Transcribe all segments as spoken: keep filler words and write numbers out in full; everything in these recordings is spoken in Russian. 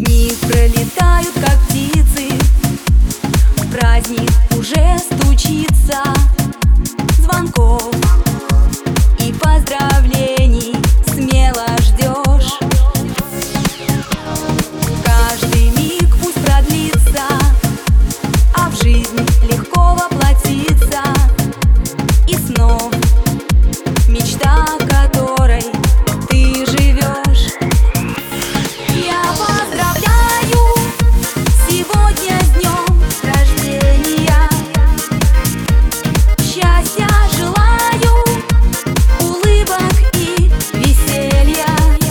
Дни пролетают, как птицы, праздник уже стучится. Звонков и поздравлений смело ждешь. Каждый миг пусть продлится, а в жизнь легко воплотиться. И снов, мечта которой ты живешь. Я поздравляю сегодня с днем рождения. Счастья желаю, улыбок и веселья.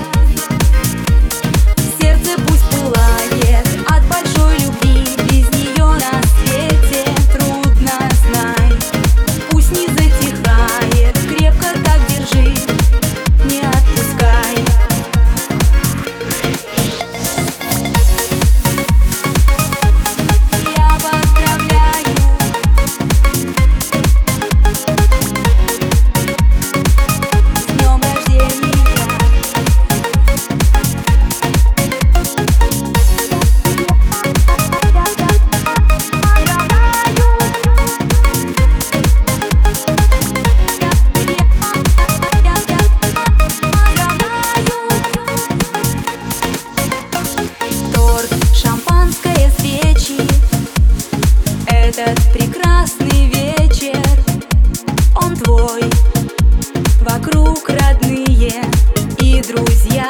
Сердце пусть пылает от большой любви, без нее на свете трудно, знай. Пусть не затихает, крепко так держи, не отпускай. Я поздравляю с днем рождения. Торт, шампанское, свечи. Этот прекрасный вечер, он твой. Вокруг родные и друзья.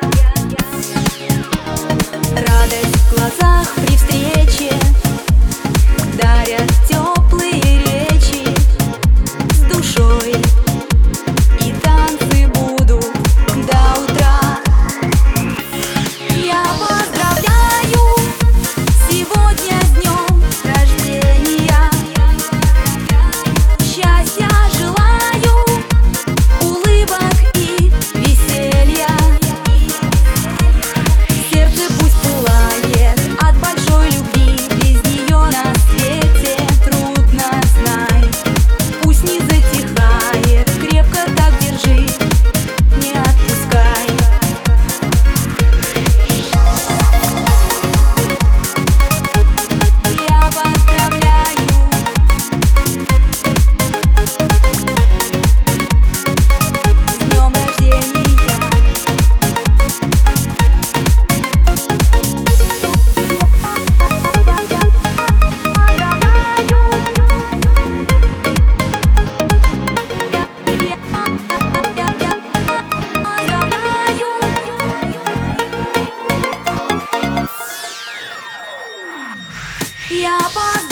Радость в глазах при встрече дарят теплые речи с душой. И танцы будут до утра. Я поздравляю сегодня с днем рождения. Счастья желаю, улыбок и веселья. Сердце пусть пылает от большой любви, без нее на свете трудно, знай. Пусть не затихает, крепко так держи, не отпускай. Я поздравляю с днем рождения. Я поздравляю.